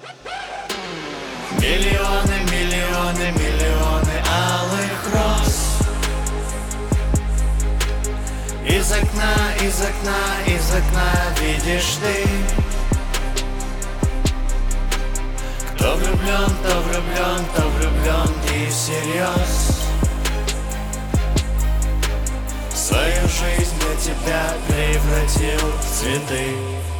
Миллионы, миллионы, миллионы алых роз. Из окна, из окна, из окна видишь ты. Кто влюблен, то влюблен, то влюблен и всерьез. Свою жизнь для тебя превратил в цветы.